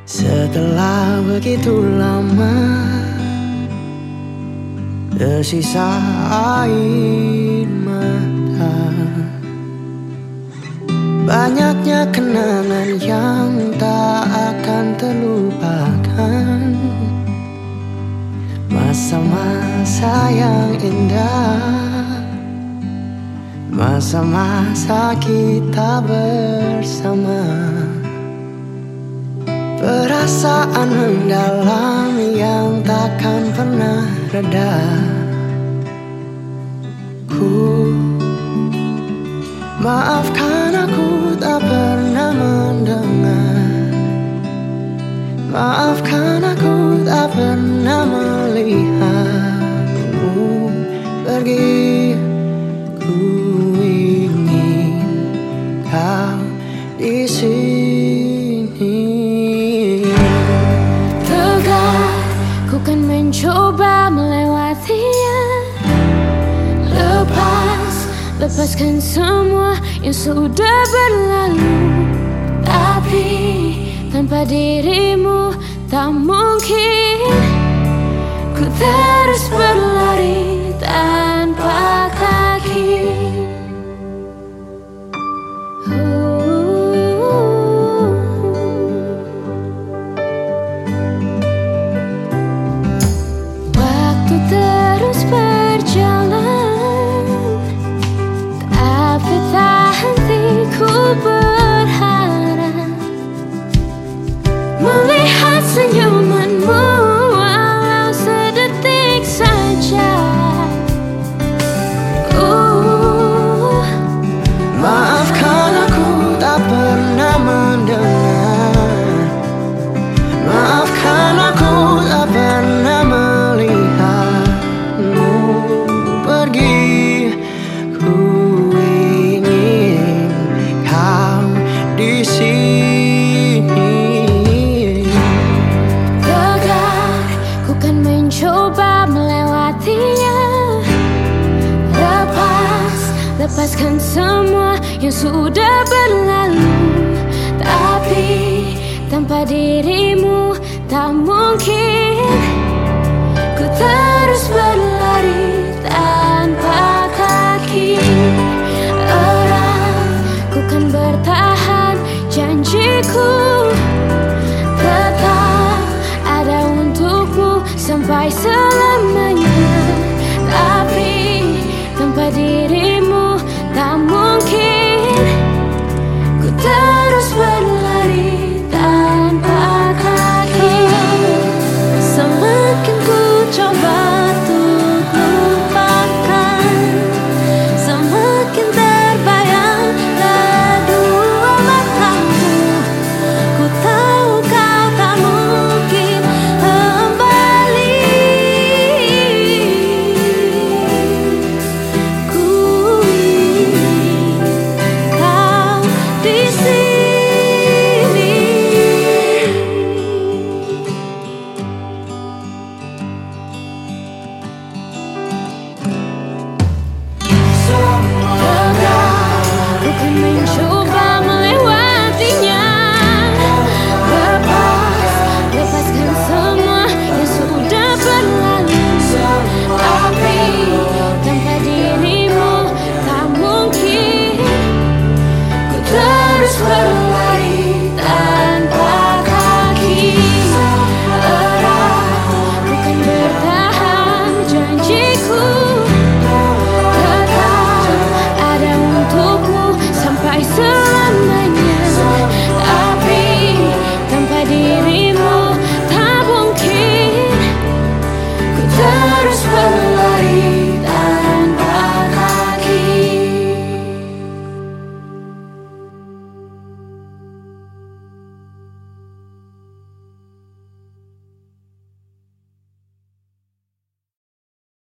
Setelah begitu lama, tersisa air mata. Banyaknya kenangan yang tak akan terlupakan, masa-masa yang indah, masa-masa kita bersama. Perasaan mendalam yang takkan pernah reda. Maafkan aku tak pernah mendengar, maafkan aku tak pernah melihatmu pergi. Ku ingin kau di sini. Tegar, ku kan mencoba melewatinya. Lepaskan semua yang sudah berlalu. Tapi tanpa dirimu tak mungkin. Ku terus berlari tanpa kaki. Waktu terus berjalan, ku berharap melihat senyumanmu walau sedetik saja. Maafkan aku tak pernah mendengar, maafkan aku tak pernah melihatmu pergi. Di sini tegar, ku kan mencoba melewatinya. Lepaskan semua yang sudah berlalu. Tapi tanpa dirimu tak mungkin. Ku terus berlari tanpa kaki. Ku kan bertahan, janjiku tetap ada untukmu sampai selamanya. Tapi tanpa dirimu tak mungkin. Ku